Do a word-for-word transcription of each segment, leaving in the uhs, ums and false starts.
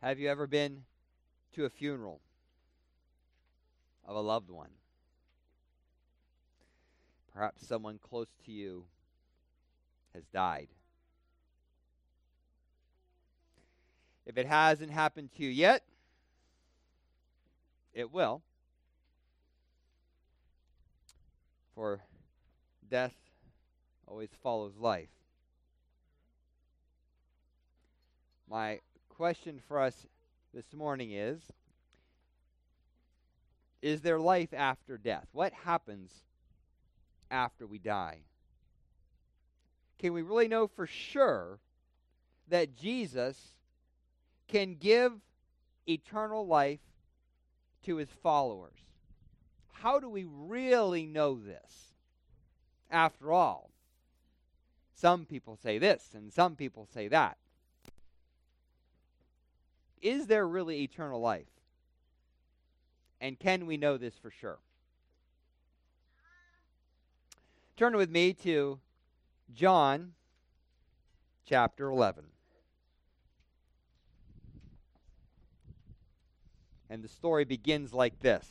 Have you ever been to a funeral of a loved one? Perhaps someone close to you has died. If it hasn't happened to you yet, it will. For death always follows life. My question for us this morning is, is there life after death? What happens after we die? Can we really know for sure that Jesus can give eternal life to his followers? How do we really know this? After all, some people say this and some people say that. Is there really eternal life? And can we know this for sure? Turn with me to John chapter eleven. And the story begins like this.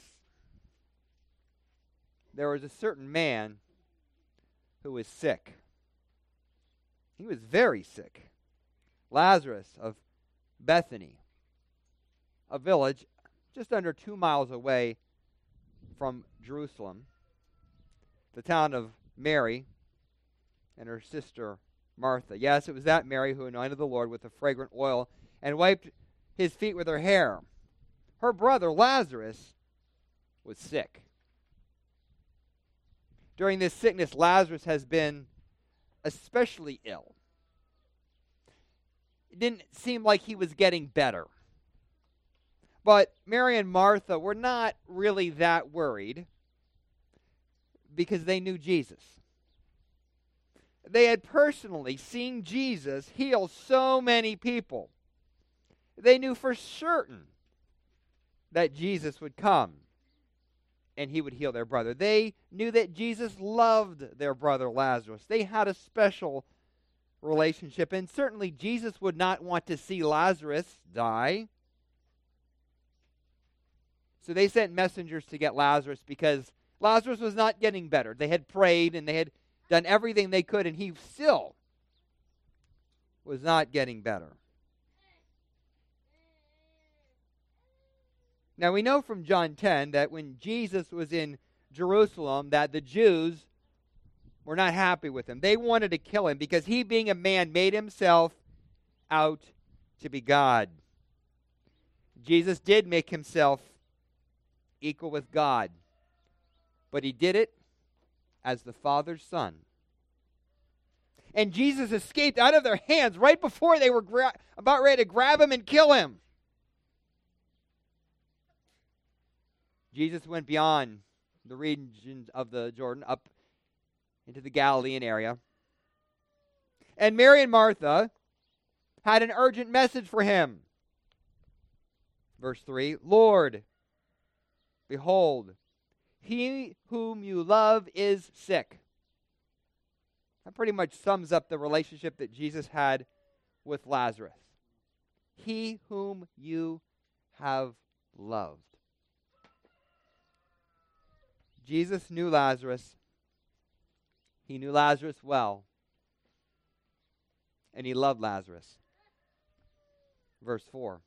There was a certain man who was sick. He was very sick. Lazarus of Bethany, a village just under two miles away from Jerusalem, the town of Mary and her sister Martha. Yes, it was that Mary who anointed the Lord with the fragrant oil and wiped his feet with her hair. Her brother Lazarus was sick. During this sickness, Lazarus has been especially ill. It didn't seem like he was getting better. But Mary and Martha were not really that worried because they knew Jesus. They had personally seen Jesus heal so many people. They knew for certain that Jesus would come and he would heal their brother. They knew that Jesus loved their brother Lazarus. They had a special relationship, and certainly Jesus would not want to see Lazarus die. So they sent messengers to get Lazarus because Lazarus was not getting better. They had prayed and they had done everything they could, and he still was not getting better. Now we know from John ten that when Jesus was in Jerusalem that the Jews were not happy with him. They wanted to kill him because he, being a man, made himself out to be God. Jesus did make himself equal with God, but he did it as the Father's Son. And Jesus escaped out of their hands right before they were gra- about ready to grab him and kill him. Jesus went beyond the region of the Jordan up into the Galilean area. And Mary and Martha had an urgent message for him. Verse three, Lord, behold, he whom you love is sick. That pretty much sums up the relationship that Jesus had with Lazarus. He whom you have loved. Jesus knew Lazarus. He knew Lazarus well. And he loved Lazarus. Verse four.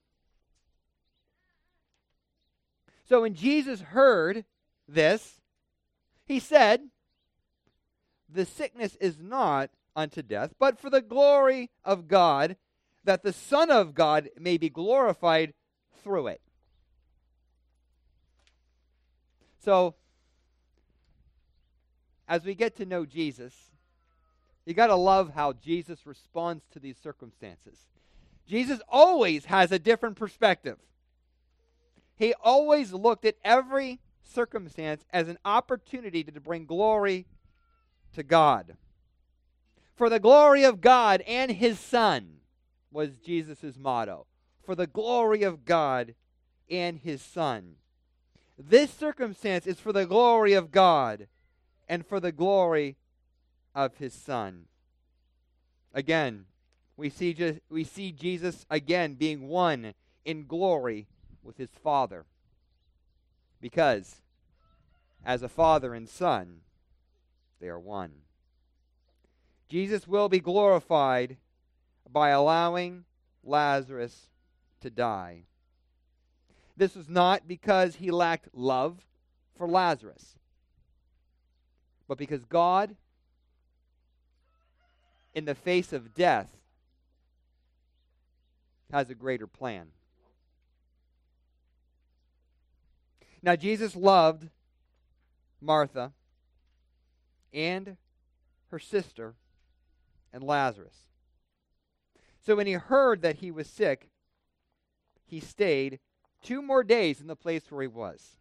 So when Jesus heard this, he said, the sickness is not unto death, but for the glory of God, that the Son of God may be glorified through it. So, as we get to know Jesus, you got to love how Jesus responds to these circumstances. Jesus always has a different perspective. He always looked at every circumstance as an opportunity to bring glory to God. For the glory of God and his Son was Jesus' motto. For the glory of God and his Son. This circumstance is for the glory of God and for the glory of his Son. Again, we see just, we see Jesus again being one in glory with his Father. Because as a father and son, they are one. Jesus will be glorified by allowing Lazarus to die. This was not because he lacked love for Lazarus, but because God, in the face of death, has a greater plan. Now, Jesus loved Martha and her sister and Lazarus. So when he heard that he was sick, he stayed two more days in the place where he was.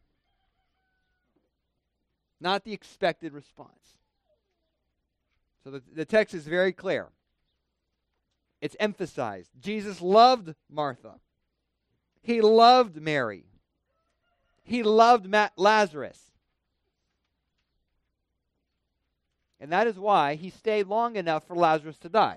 Not the expected response. So the, the text is very clear. It's emphasized. Jesus loved Martha. He loved Mary. He loved Ma- Lazarus. And that is why he stayed long enough for Lazarus to die.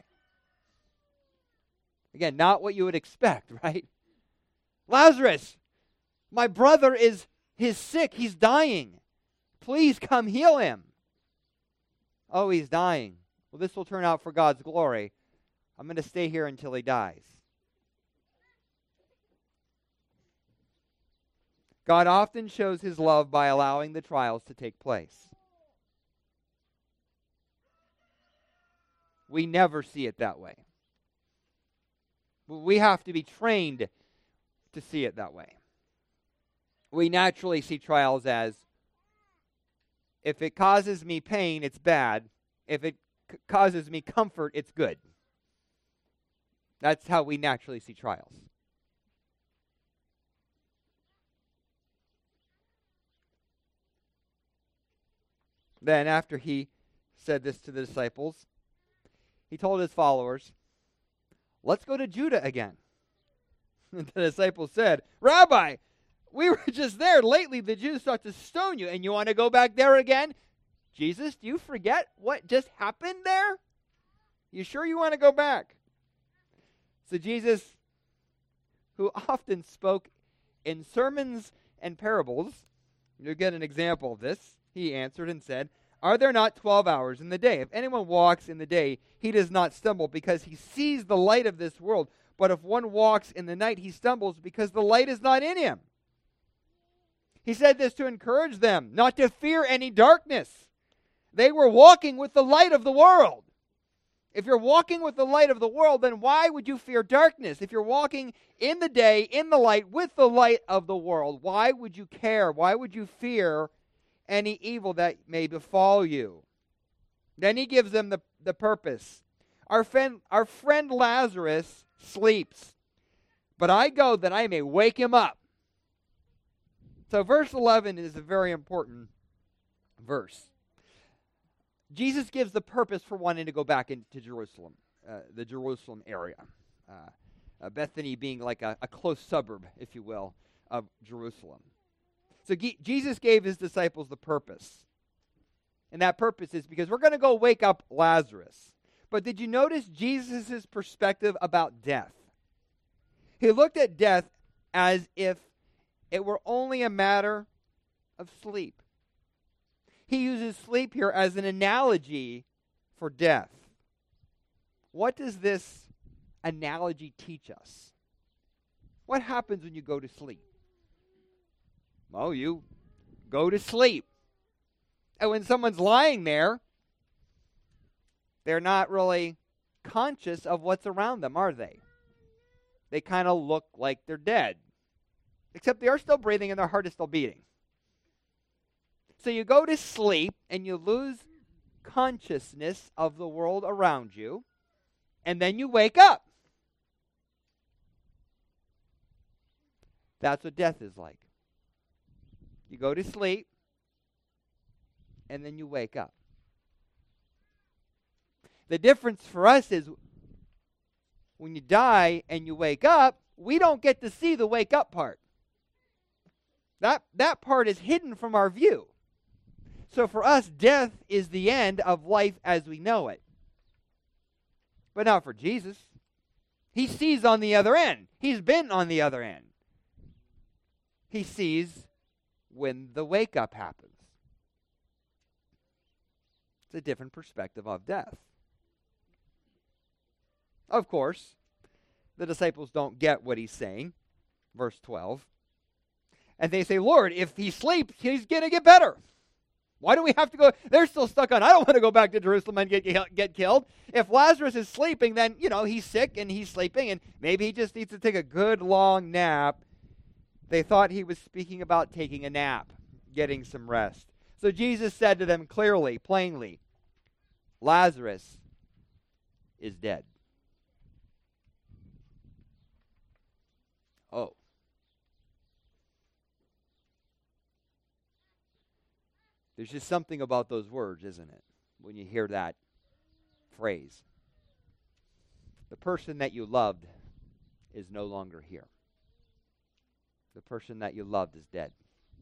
Again, not what you would expect, right? Lazarus, my brother is he's sick. He's dying. Please come heal him. Oh, he's dying. Well, this will turn out for God's glory. I'm going to stay here until he dies. God often shows his love by allowing the trials to take place. We never see it that way. We have to be trained to see it that way. We naturally see trials as, if it causes me pain, it's bad. If it c- causes me comfort, it's good. That's how we naturally see trials. Then, after he said this to the disciples, he told his followers, let's go to Judah again. And the disciples said, Rabbi, we were just there. Lately the Jews sought to stone you, and you want to go back there again? Jesus, do you forget what just happened there? You sure you want to go back? So Jesus, who often spoke in sermons and parables, you get an example of this. He answered and said, are there not twelve hours in the day? If anyone walks in the day, he does not stumble because he sees the light of this world. But if one walks in the night, he stumbles because the light is not in him. He said this to encourage them not to fear any darkness. They were walking with the light of the world. If you're walking with the light of the world, then why would you fear darkness? If you're walking in the day, in the light, with the light of the world, why would you care? Why would you fear any evil that may befall you? Then he gives them the, the purpose. Our friend, our friend Lazarus sleeps, but I go that I may wake him up. So verse eleven is a very important verse. Jesus gives the purpose for wanting to go back into Jerusalem, uh, the Jerusalem area. Uh, uh, Bethany being like a, a close suburb, if you will, of Jerusalem. So G- Jesus gave his disciples the purpose. And that purpose is because we're going to go wake up Lazarus. But did you notice Jesus' perspective about death? He looked at death as if it were only a matter of sleep. He uses sleep here as an analogy for death. What does this analogy teach us? What happens when you go to sleep? Well, you go to sleep. And when someone's lying there, they're not really conscious of what's around them, are they? They kind of look like they're dead. Except they are still breathing and their heart is still beating. So you go to sleep and you lose consciousness of the world around you, and then you wake up. That's what death is like. You go to sleep, and then you wake up. The difference for us is when you die and you wake up, we don't get to see the wake up part. That, that part is hidden from our view. So for us, death is the end of life as we know it. But not for Jesus. He sees on the other end. He's been on the other end. He sees when the wake-up happens. It's a different perspective of death. Of course, the disciples don't get what he's saying. Verse twelve. And they say, Lord, if he sleeps, he's going to get better. Why do we have to go? They're still stuck on, I don't want to go back to Jerusalem and get, get killed. If Lazarus is sleeping, then, you know, he's sick and he's sleeping, and maybe he just needs to take a good long nap. They thought he was speaking about taking a nap, getting some rest. So Jesus said to them clearly, plainly, Lazarus is dead. Oh. There's just something about those words, isn't it? When you hear that phrase. The person that you loved is no longer here. The person that you loved is dead.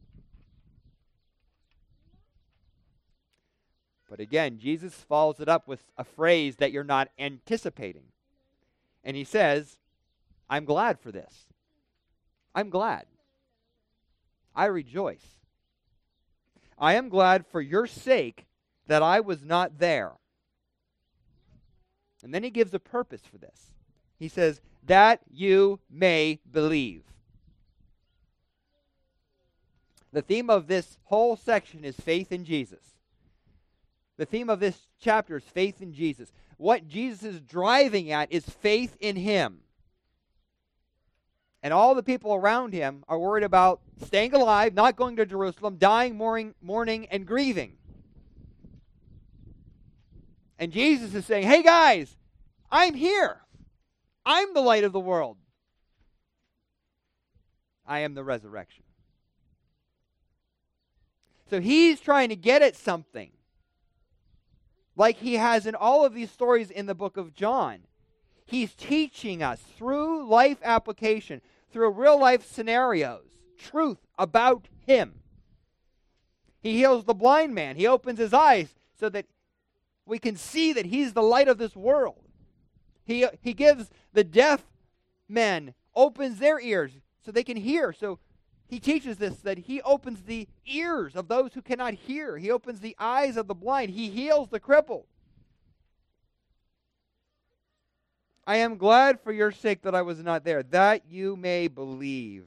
But again, Jesus follows it up with a phrase that you're not anticipating. And he says, I'm glad for this. I'm glad. I rejoice. I am glad for your sake that I was not there. And then he gives a purpose for this. He says, that you may believe. The theme of this whole section is faith in Jesus. The theme of this chapter is faith in Jesus. What Jesus is driving at is faith in him. And all the people around him are worried about staying alive, not going to Jerusalem, dying, mourning, mourning, and grieving. And Jesus is saying, hey guys, I'm here. I'm the light of the world. I am the resurrection. So he's trying to get at something, like he has in all of these stories in the book of John. He's teaching us through life application, through real life scenarios, truth about him. He heals the blind man. He opens his eyes so that we can see that he's the light of this world. He, he gives the deaf men, opens their ears so they can hear. So he teaches this, that he opens the ears of those who cannot hear. He opens the eyes of the blind. He heals the crippled. I am glad for your sake that I was not there, that you may believe.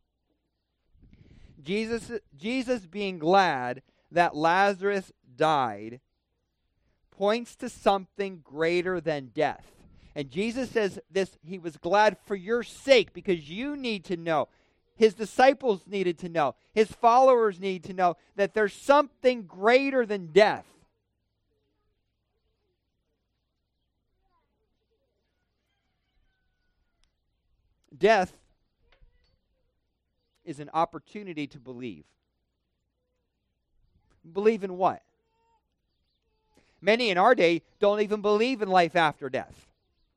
Jesus, Jesus being glad that Lazarus died points to something greater than death. And Jesus says this, he was glad for your sake because you need to know. His disciples needed to know. His followers need to know that there's something greater than death. Death is an opportunity to believe. Believe in what? Many in our day don't even believe in life after death.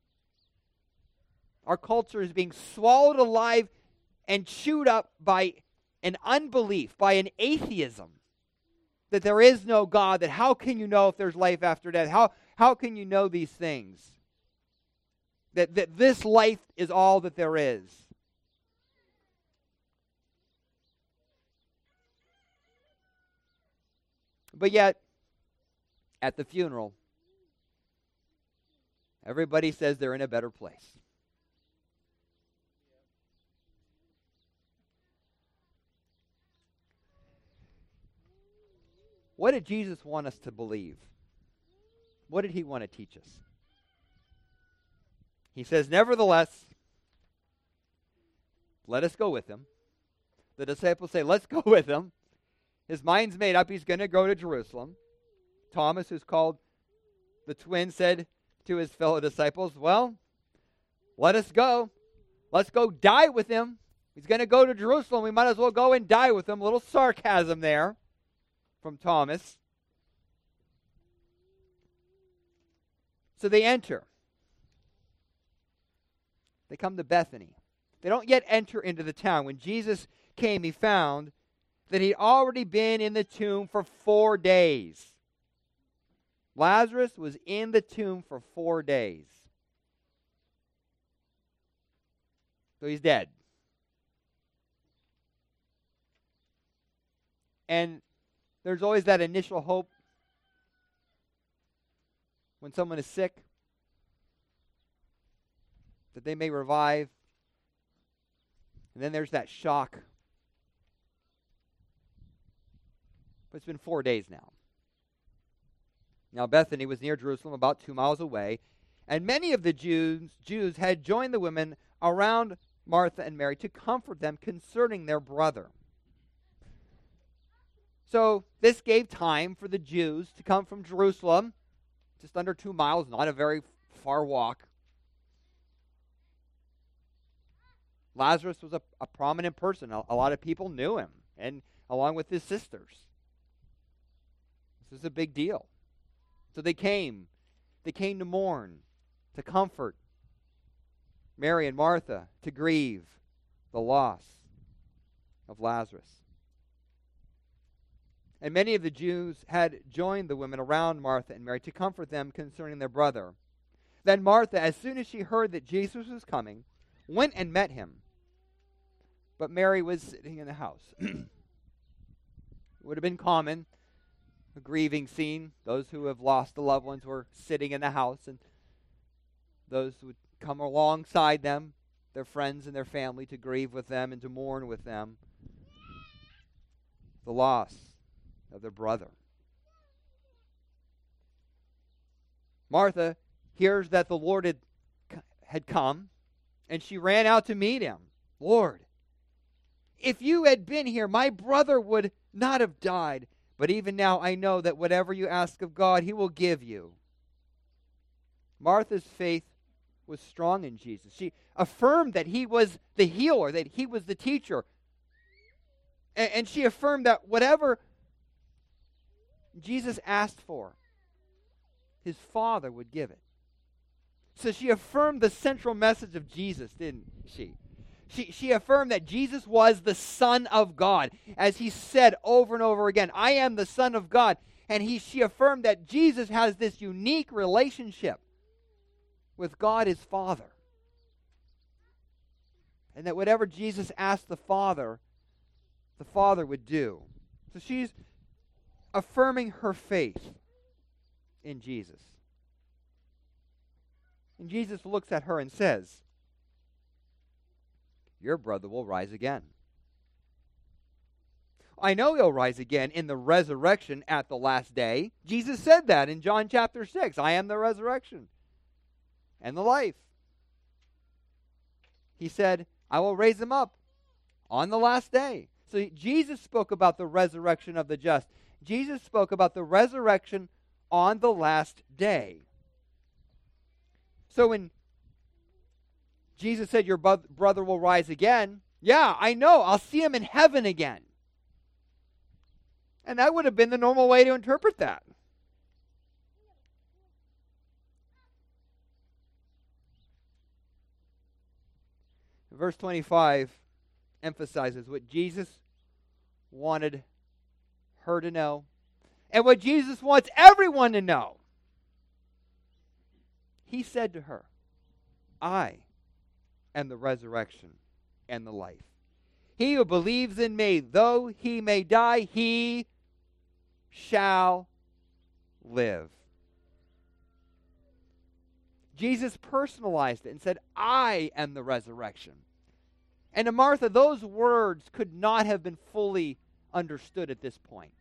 Our culture is being swallowed alive and chewed up by an unbelief, by an atheism, that there is no God, that how can you know if there's life after death? How, how can you know these things? That, that this life is all that there is. But yet, at the funeral, everybody says they're in a better place. What did Jesus want us to believe? What did he want to teach us? He says, nevertheless, let us go with him. The disciples say, let's go with him. His mind's made up. He's going to go to Jerusalem. Thomas, who's called the twin, said to his fellow disciples, well, let us go. Let's go die with him. He's going to go to Jerusalem. We might as well go and die with him. A little sarcasm there from Thomas. So they enter. They come to Bethany. They don't yet enter into the town. When Jesus came, he found that he'd already been in the tomb for four days. Lazarus was in the tomb for four days. So he's dead. And there's always that initial hope when someone is sick that they may revive. And then there's that shock. But it's been four days now. Now Bethany was near Jerusalem, about two miles away, and many of the Jews, Jews had joined the women around Martha and Mary to comfort them concerning their brother. So this gave time for the Jews to come from Jerusalem, just under two miles, not a very far walk. Lazarus was a, a prominent person. A, a lot of people knew him, and along with his sisters. This is a big deal. So they came. They came to mourn, to comfort Mary and Martha, to grieve the loss of Lazarus. And many of the Jews had joined the women around Martha and Mary to comfort them concerning their brother. Then Martha, as soon as she heard that Jesus was coming, went and met him. But Mary was sitting in the house. It would have been common, a grieving scene. Those who have lost the loved ones were sitting in the house, and those would come alongside them, their friends and their family, to grieve with them and to mourn with them the loss of their brother. Martha hears that the Lord had, had come, and she ran out to meet him. Lord, if you had been here, my brother would not have died. But even now I know that whatever you ask of God, he will give you. Martha's faith was strong in Jesus. She affirmed that he was the healer, that he was the teacher. And, and she affirmed that whatever Jesus asked for, his Father would give it. So she affirmed the central message of Jesus, didn't she? She, she affirmed that Jesus was the Son of God. As he said over and over again, I am the Son of God. And he, she affirmed that Jesus has this unique relationship with God his Father. And that whatever Jesus asked the Father, the Father would do. So she's affirming her faith in Jesus. And Jesus looks at her and says, your brother will rise again. I know he'll rise again in the resurrection at the last day. Jesus said that in John chapter six. I am the resurrection and the life. He said, I will raise him up on the last day. So Jesus spoke about the resurrection of the just. Jesus spoke about the resurrection on the last day. So when Jesus said, your bro- brother will rise again, yeah, I know. I'll see him in heaven again. And that would have been the normal way to interpret that. Verse twenty-five emphasizes what Jesus wanted her to know and what Jesus wants everyone to know. He said to her, I am the resurrection and the life. He who believes in me, though he may die, he shall live. Jesus personalized it and said, I am the resurrection. And to Martha, those words could not have been fully understood at this point.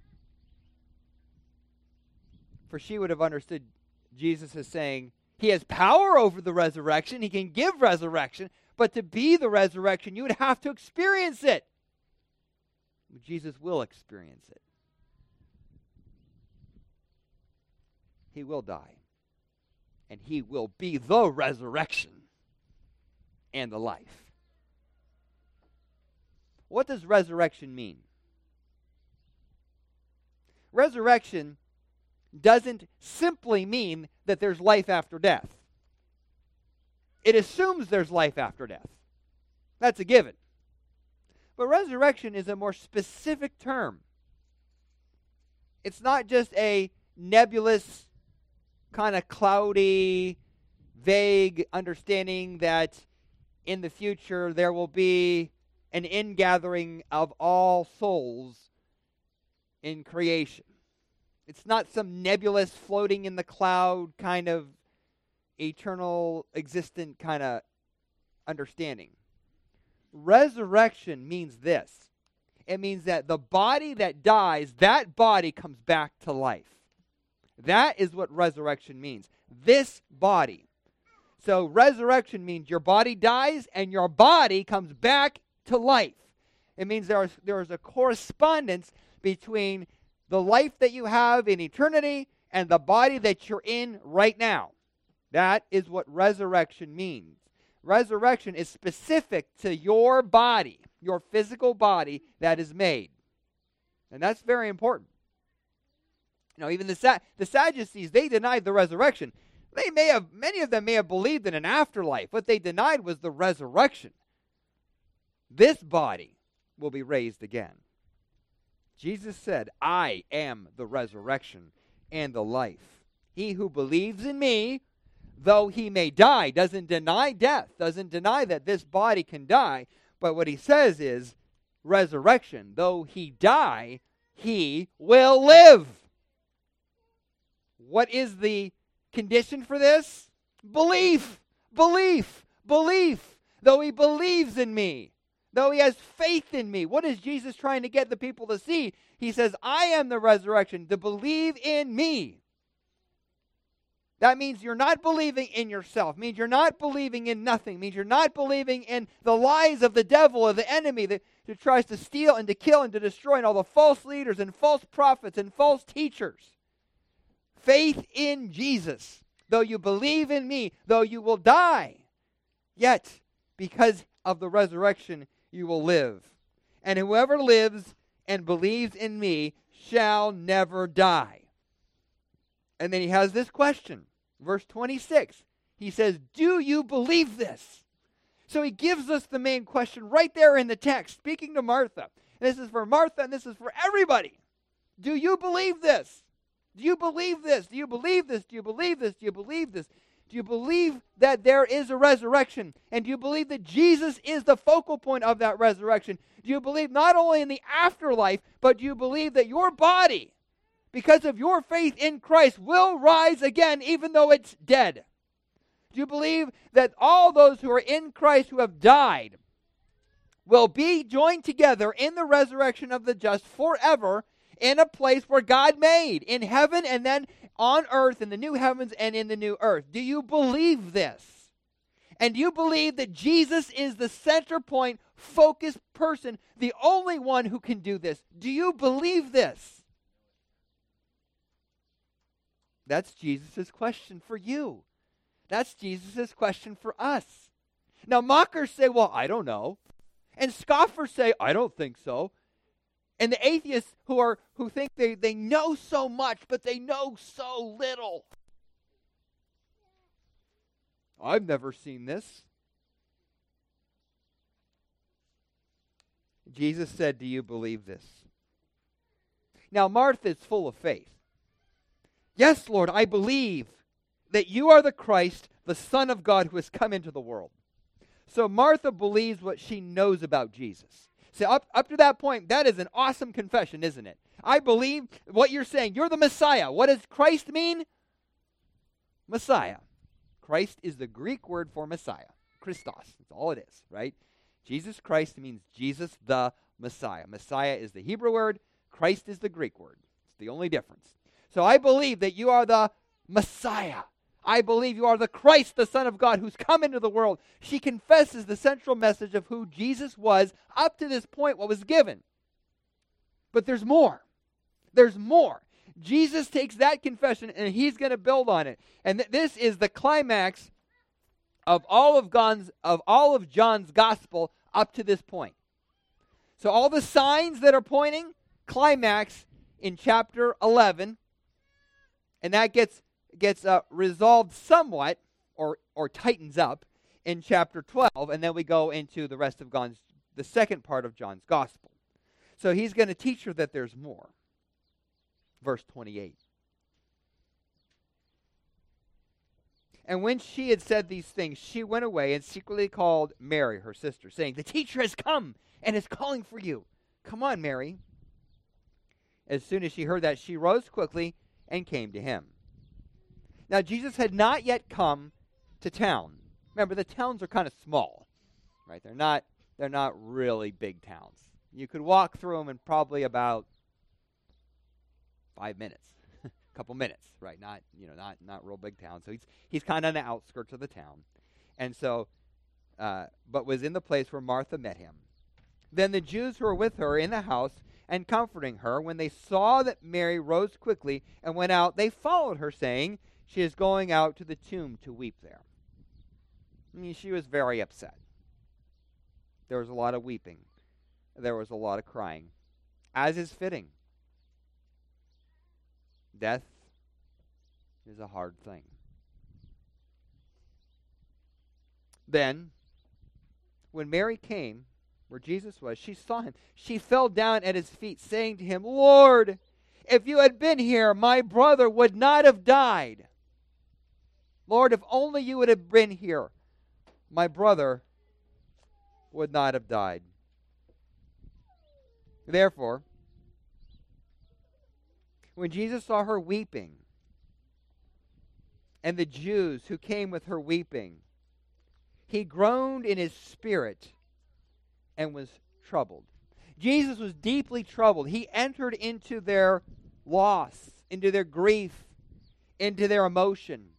For she would have understood Jesus as saying, he has power over the resurrection. He can give resurrection. But to be the resurrection, you would have to experience it. Jesus will experience it. He will die. And he will be the resurrection and the life. What does resurrection mean? Resurrection doesn't simply mean that there's life after death. It assumes there's life after death. That's a given. But resurrection is a more specific term. It's not just a nebulous, kind of cloudy, vague understanding that in the future there will be an ingathering of all souls in creation. It's not some nebulous floating in the cloud kind of eternal existent kind of understanding. Resurrection means this. It means that the body that dies, that body comes back to life. That is what resurrection means. This body. So resurrection means your body dies and your body comes back to life. It means there is, there is a correspondence between the life that you have in eternity and the body that you're in right now. That is what resurrection means. Resurrection is specific to your body, your physical body that is made. And that's very important. You know, even the Sa- the Sadducees, they denied the resurrection. They may have, many of them may have believed in an afterlife. What they denied was the resurrection. This body will be raised again. Jesus said, I am the resurrection and the life. He who believes in me, though he may die, doesn't deny death, doesn't deny that this body can die. But what he says is resurrection. Though he die, he will live. What is the condition for this? Belief, belief, belief. Though he believes in me, though he has faith in me. What is Jesus trying to get the people to see? He says, I am the resurrection, to believe in me. That means you're not believing in yourself. It means you're not believing in nothing. It means you're not believing in the lies of the devil or the enemy that, that tries to steal and to kill and to destroy, and all the false leaders and false prophets and false teachers. Faith in Jesus. Though you believe in me, though you will die, yet because of the resurrection you will live. And whoever lives and believes in me shall never die. And then he has this question. Verse twenty-six. He says, do you believe this? So he gives us the main question right there in the text, speaking to Martha. And this is for Martha and this is for everybody. Do you believe this? Do you believe this? Do you believe this? Do you believe this? Do you believe this? Do you believe that there is a resurrection? And do you believe that Jesus is the focal point of that resurrection? Do you believe not only in the afterlife, but do you believe that your body, because of your faith in Christ, will rise again even though it's dead? Do you believe that all those who are in Christ who have died will be joined together in the resurrection of the just forever in a place where God made, in heaven and then on earth, in the new heavens and in the new earth? Do you believe this? And do you believe that Jesus is the center point, focused person, the only one who can do this? Do you believe this? That's Jesus' question for you. That's Jesus' question for us. Now, mockers say, well, I don't know. And scoffers say, I don't think so. And the atheists who are who think they, they know so much, but they know so little. I've never seen this. Jesus said, do you believe this? Now, Martha is full of faith. Yes, Lord, I believe that you are the Christ, the Son of God who has come into the world. So Martha believes what she knows about Jesus. So up, up to that point, that is an awesome confession, isn't it? I believe what you're saying. You're the Messiah. What does Christ mean? Messiah. Christ is the Greek word for Messiah. Christos. That's all it is, right? Jesus Christ means Jesus the Messiah. Messiah is the Hebrew word. Christ is the Greek word. It's the only difference. So I believe that you are the Messiah. I believe you are the Christ, the Son of God, who's come into the world. She confesses the central message of who Jesus was up to this point, what was given. But there's more. There's more. Jesus takes that confession and he's going to build on it. And th- this is the climax of all of John's, of all of John's gospel up to this point. So all the signs that are pointing, climax in chapter eleven. And that gets gets uh, resolved somewhat, or or tightens up in chapter twelve, and then we go into the rest of John's, the second part of John's gospel. So he's going to teach her that there's more. Verse twenty-eight. And when she had said these things, she went away and secretly called Mary, her sister, saying, "The teacher has come and is calling for you. Come on, Mary." As soon as she heard that, she rose quickly and came to him. Now, Jesus had not yet come to town. Remember, the towns are kind of small, right? They're not, they're not really big towns. You could walk through them in probably about five minutes, a couple minutes, right? Not, you know, not not real big town. So he's he's kind of on the outskirts of the town, and so, uh, but was in the place where Martha met him. Then the Jews who were with her in the house and comforting her, when they saw that Mary rose quickly and went out, they followed her, saying, "She is going out to the tomb to weep there." I mean, she was very upset. There was a lot of weeping. There was a lot of crying, as is fitting. Death is a hard thing. Then, when Mary came where Jesus was, she saw him. She fell down at his feet, saying to him, "Lord, if you had been here, my brother would not have died. Lord, if only you would have been here, my brother would not have died." Therefore, when Jesus saw her weeping, and the Jews who came with her weeping, he groaned in his spirit and was troubled. Jesus was deeply troubled. He entered into their loss, into their grief, into their emotion,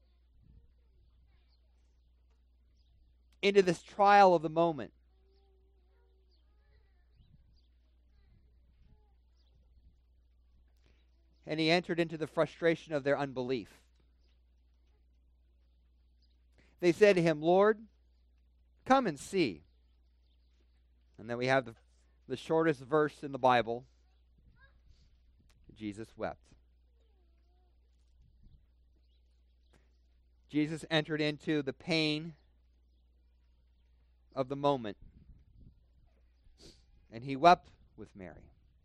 into this trial of the moment. And he entered into the frustration of their unbelief. They said to him, "Lord, come and see." And then we have the, the shortest verse in the Bible. Jesus wept. Jesus entered into the pain of the moment, and he wept with Mary.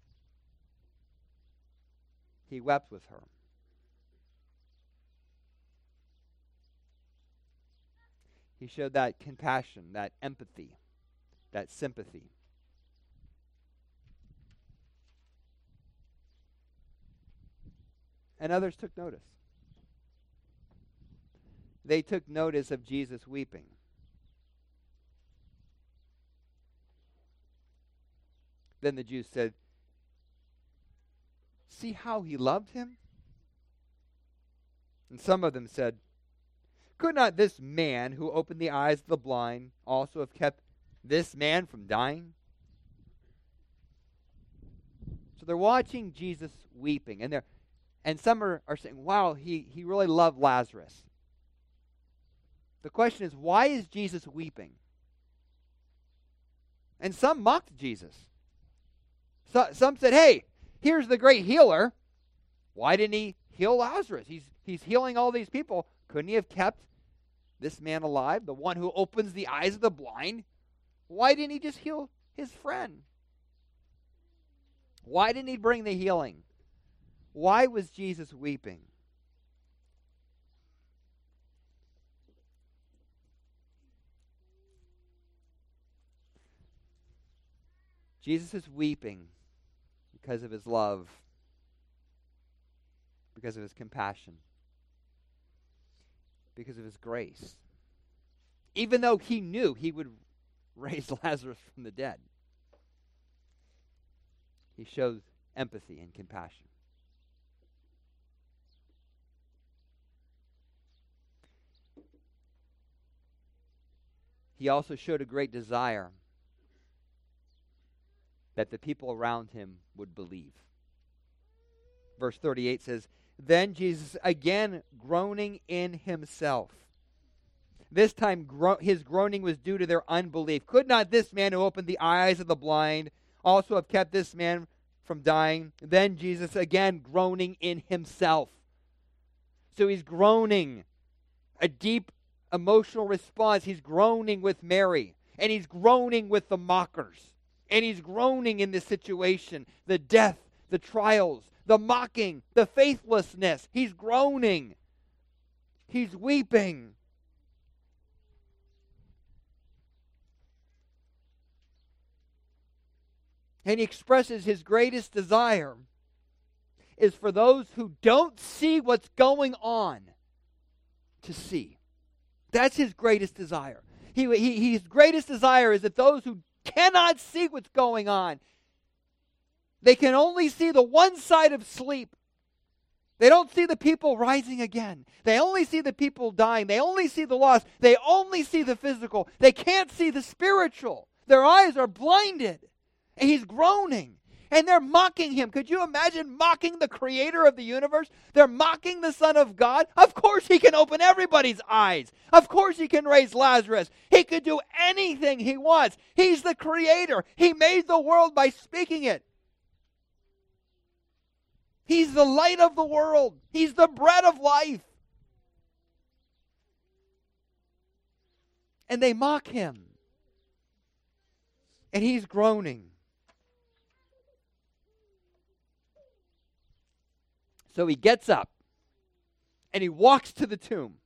He wept with her. He showed that compassion, that empathy, that sympathy. And others took notice. They took notice of Jesus weeping. Then the Jews said, "See how he loved him?" And some of them said, "Could not this man who opened the eyes of the blind also have kept this man from dying?" So they're watching Jesus weeping, and they're and some are, are saying, "Wow, he, he really loved Lazarus." The question is, why is Jesus weeping? And some mocked Jesus. So, some said, "Hey, here's the great healer. Why didn't he heal Lazarus? He's, he's healing all these people. Couldn't he have kept this man alive, the one who opens the eyes of the blind? Why didn't he just heal his friend? Why didn't he bring the healing? Why was Jesus weeping?" Jesus is weeping because of his love, because of his compassion, because of his grace. Even though he knew he would raise Lazarus from the dead, he shows empathy and compassion. He also showed a great desire that the people around him would believe. Verse thirty-eight says, "Then Jesus, again groaning in himself." This time gro- his groaning was due to their unbelief. "Could not this man who opened the eyes of the blind also have kept this man from dying?" Then Jesus again groaning in himself. So he's groaning, a deep emotional response. He's groaning with Mary, and he's groaning with the mockers. And he's groaning in this situation, the death, the trials, the mocking, the faithlessness. He's groaning. He's weeping. And he expresses his greatest desire is for those who don't see what's going on to see. That's his greatest desire. He, he, his greatest desire is that those who cannot see what's going on, they can only see the one side of sleep. They don't see the people rising again. They only see the people dying. They only see the lost. They only see the physical. They can't see the spiritual. Their eyes are blinded. And he's groaning. And they're mocking him. Could you imagine mocking the creator of the universe? They're mocking the Son of God. Of course he can open everybody's eyes. Of course he can raise Lazarus. He could do anything he wants. He's the creator. He made the world by speaking it. He's the light of the world. He's the bread of life. And they mock him. And he's groaning. So he gets up and he walks to the tomb.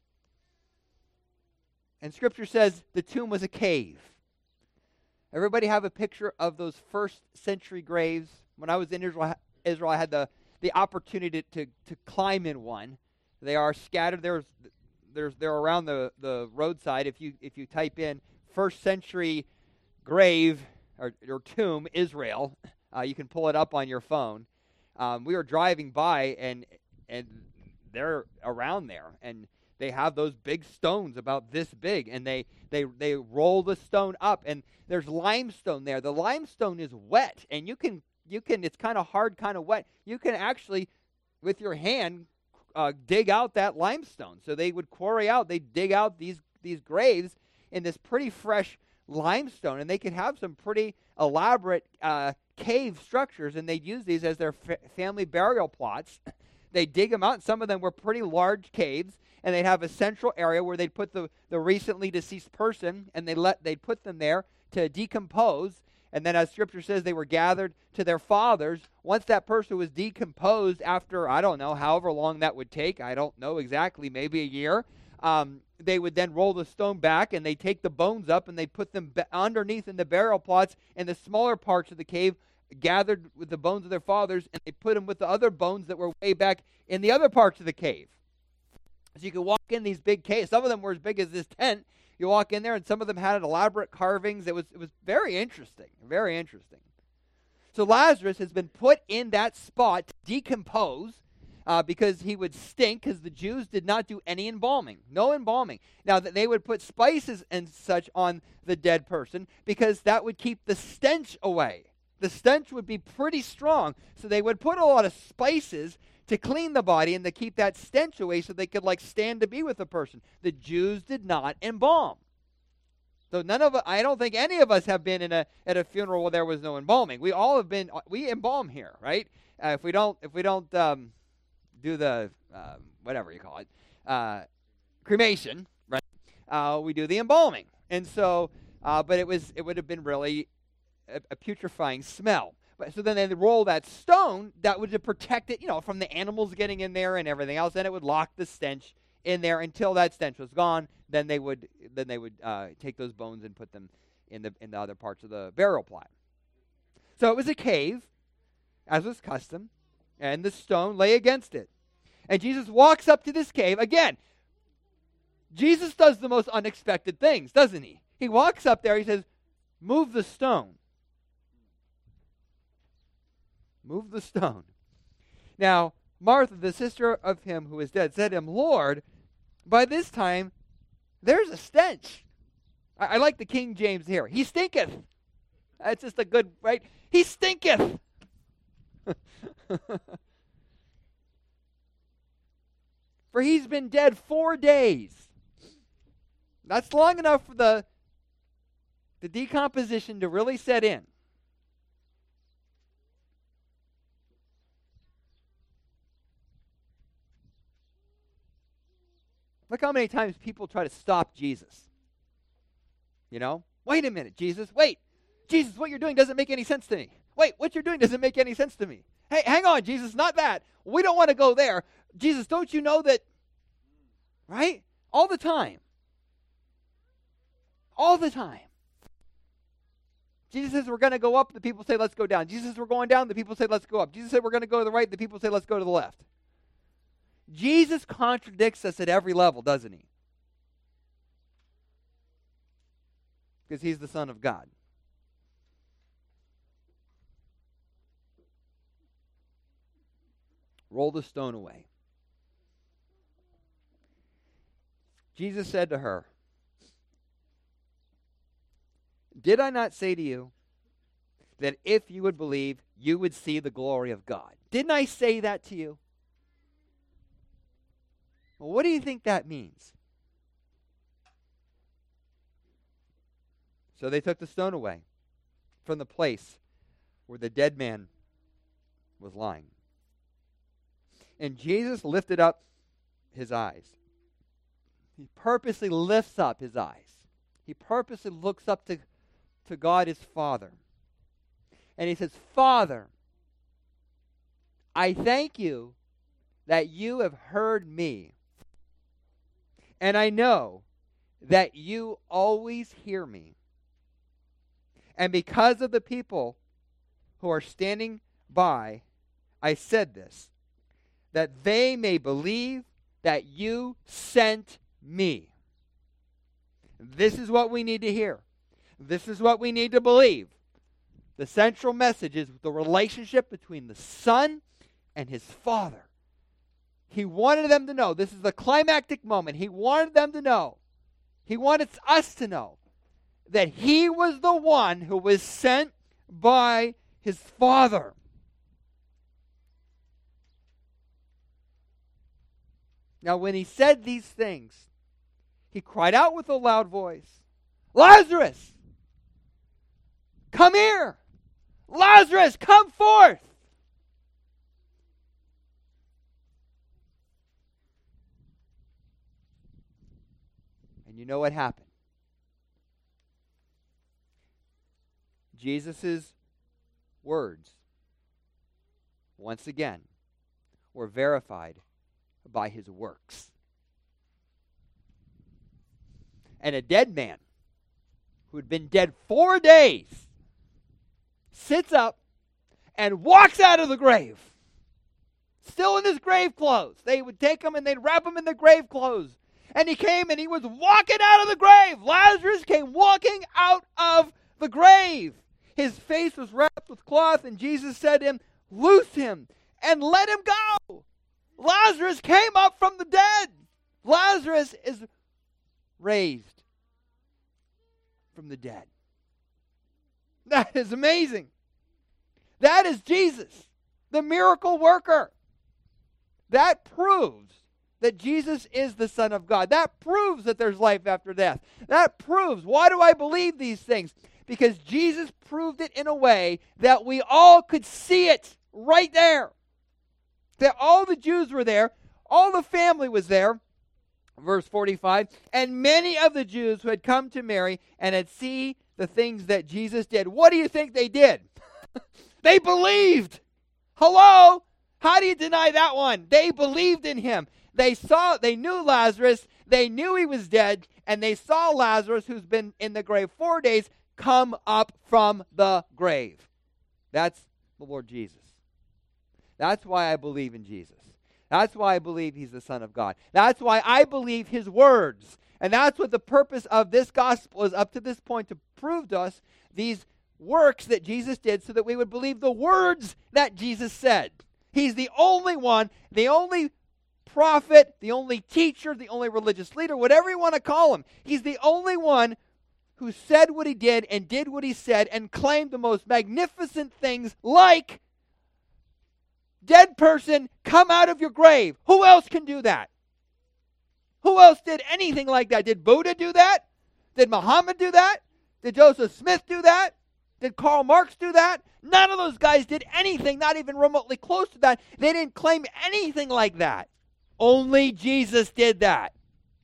And Scripture says the tomb was a cave. Everybody have a picture of those first century graves? When I was in Israel, Israel I had the, the opportunity to, to, to climb in one. They are scattered. There's, there's, they're around the, the roadside. If you, if you type in first century grave or, or tomb, Israel, uh, you can pull it up on your phone. Um, we were driving by, and and they're around there, and they have those big stones about this big, and they, they, they roll the stone up, and there's limestone there. The limestone is wet, and you can, you can it's kind of hard, kind of wet. You can actually, with your hand, uh, dig out that limestone. So they would quarry out, they dig out these, these graves in this pretty fresh limestone, and they could have some pretty elaborate uh cave structures, and they'd use these as their fa- family burial plots. They dig them out, and some of them were pretty large caves, and they'd have a central area where they'd put the, the recently deceased person, and they let they'd put them there to decompose, and then as Scripture says, they were gathered to their fathers. Once that person was decomposed after, I don't know, however long that would take, I don't know exactly, maybe a year, um, they would then roll the stone back, and they take the bones up, and they put them be- underneath in the burial plots in the smaller parts of the cave, gathered with the bones of their fathers, and they put them with the other bones that were way back in the other parts of the cave. So you could walk in these big caves. Some of them were as big as this tent. You walk in there, and some of them had elaborate carvings. It was it was very interesting, very interesting. So Lazarus has been put in that spot to decompose, Uh, because he would stink, because the Jews did not do any embalming. No embalming. Now, that they would put spices and such on the dead person, because that would keep the stench away. The stench would be pretty strong, so they would put a lot of spices to clean the body and to keep that stench away so they could, like, stand to be with the person. The Jews did not embalm. So none of us, I don't think any of us have been in a at a funeral where there was no embalming. We all have been, we embalm here, right? Uh, if we don't, if we don't, um, do the, uh, whatever you call it, uh, cremation, right? Uh, we do the embalming. And so, uh, but it was, it would have been really a, a putrefying smell. But so then they roll that stone that would protect it, you know, from the animals getting in there and everything else. Then it would lock the stench in there until that stench was gone. Then they would, then they would uh, take those bones and put them in the in the other parts of the burial plot. So it was a cave, as was custom, and the stone lay against it. And Jesus walks up to this cave. Again, Jesus does the most unexpected things, doesn't he? He walks up there, he says, move the stone. Move the stone. Now, Martha, the sister of him who is dead, said to him, Lord, by this time there's a stench. I, I like the King James here. He stinketh. That's just a good, right? He stinketh. For he's been dead four days. That's long enough for the, the decomposition to really set in. Look how many times people try to stop Jesus. You know? Wait a minute, Jesus. Wait. Jesus, what you're doing doesn't make any sense to me. Wait, what you're doing doesn't make any sense to me. Hey, hang on, Jesus, not that. We don't want to go there. Jesus, don't you know that? Right? All the time. All the time. Jesus says we're going to go up, the people say let's go down. Jesus says we're going down, the people say let's go up. Jesus said we're going to go to the right, the people say let's go to the left. Jesus contradicts us at every level, doesn't he? Because he's the Son of God. Roll the stone away. Jesus said to her, did I not say to you that if you would believe, you would see the glory of God? Didn't I say that to you? Well, what do you think that means? So they took the stone away from the place where the dead man was lying. And Jesus lifted up his eyes. He purposely lifts up his eyes. He purposely looks up to, to God his Father. And he says, Father, I thank you that you have heard me. And I know that you always hear me. And because of the people who are standing by, I said this, that they may believe that you sent me. This is what we need to hear. This is what we need to believe. The central message is the relationship between the Son and his Father. He wanted them to know. This is the climactic moment. He wanted them to know. He wanted us to know that he was the one who was sent by his Father. Now, when he said these things, he cried out with a loud voice, Lazarus, come here! Lazarus, come forth! And you know what happened? Jesus' words, once again, were verified by his works. And a dead man who had been dead four days sits up and walks out of the grave, still in his grave clothes. They would take him and they'd wrap him in the grave clothes. And he came and he was walking out of the grave. Lazarus came walking out of the grave. His face was wrapped with cloth, and Jesus said to him, loose him and let him go. Lazarus came up from the dead. Lazarus is raised from the dead. That is amazing. That is Jesus, the miracle worker. That proves that Jesus is the Son of God. That proves that there's life after death. That proves, why do I believe these things? Because Jesus proved it in a way that we all could see it right there. That all the Jews were there, all the family was there, verse forty-five, and many of the Jews who had come to Mary and had seen the things that Jesus did. What do you think they did? They believed. Hello? How do you deny that one? They believed in him. They saw, they knew Lazarus, they knew he was dead, and they saw Lazarus, who's been in the grave four days, come up from the grave. That's the Lord Jesus. That's why I believe in Jesus. That's why I believe he's the Son of God. That's why I believe his words. And that's what the purpose of this gospel is up to this point, to prove to us these works that Jesus did so that we would believe the words that Jesus said. He's the only one, the only prophet, the only teacher, the only religious leader, whatever you want to call him. He's the only one who said what he did and did what he said and claimed the most magnificent things like, dead person, come out of your grave. Who else can do that? Who else did anything like that? Did Buddha do that? Did Muhammad do that? Did Joseph Smith do that? Did Karl Marx do that? None of those guys did anything, not even remotely close to that. They didn't claim anything like that. Only Jesus did that.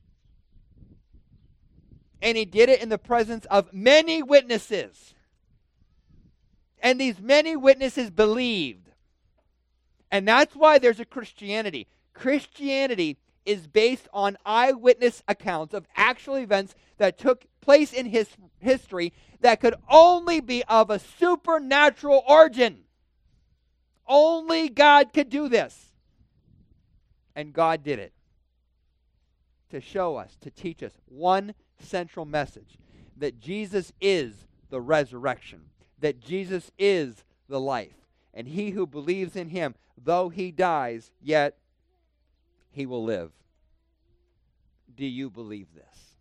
And he did it in the presence of many witnesses. And these many witnesses believed. And that's why there's a Christianity. Christianity is based on eyewitness accounts of actual events that took place in his history that could only be of a supernatural origin. Only God could do this. And God did it to show us, to teach us one central message, that Jesus is the resurrection, that Jesus is the life, and he who believes in him, though he dies, yet he will live. Do you believe this?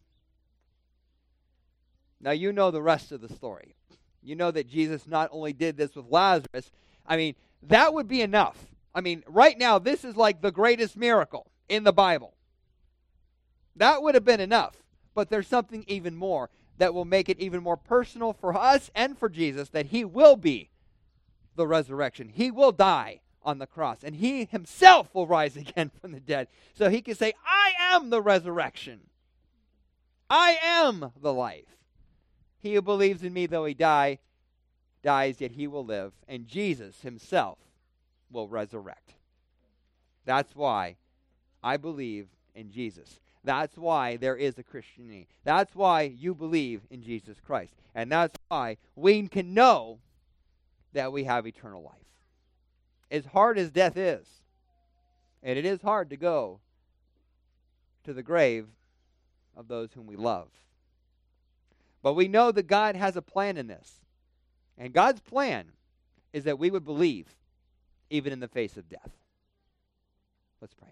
Now you know the rest of the story. You know that Jesus not only did this with Lazarus, I mean, that would be enough. I mean, right now, this is like the greatest miracle in the Bible. That would have been enough. But there's something even more that will make it even more personal for us and for Jesus, that he will be the resurrection. He will die on the cross, and he himself will rise again from the dead. So he can say, I am the resurrection. I am the life. He who believes in me, though he die, dies, yet he will live. And Jesus himself will resurrect. That's why I believe in Jesus. That's why there is a Christianity. That's why you believe in Jesus Christ. And that's why we can know that we have eternal life. As hard as death is, and it is hard to go to the grave of those whom we love. But we know that God has a plan in this. And God's plan is that we would believe even in the face of death. Let's pray.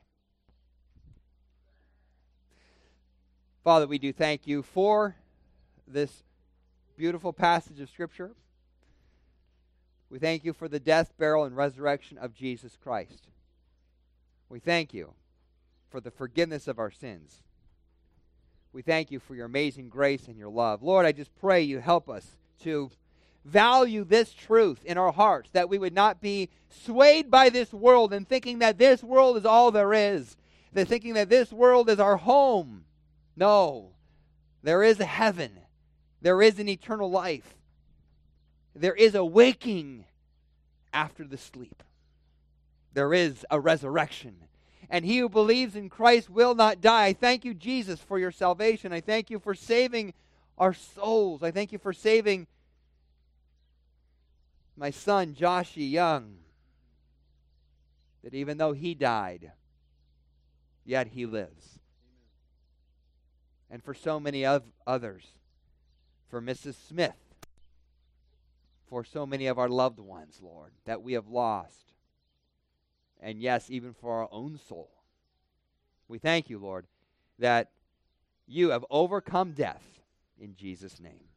Father, we do thank you for this beautiful passage of Scripture. We thank you for the death, burial, and resurrection of Jesus Christ. We thank you for the forgiveness of our sins. We thank you for your amazing grace and your love. Lord, I just pray you help us to value this truth in our hearts, that we would not be swayed by this world and thinking that this world is all there is, that thinking that this world is our home. No, there is a heaven. There is an eternal life. There is a waking after the sleep. There is a resurrection. And he who believes in Christ will not die. I thank you, Jesus, for your salvation. I thank you for saving our souls. I thank you for saving my son, Joshie Young, that even though he died, yet he lives. And for so many of others, for Missus Smith, for so many of our loved ones, Lord, that we have lost. And yes, even for our own soul. We thank you, Lord, that you have overcome death in Jesus' name.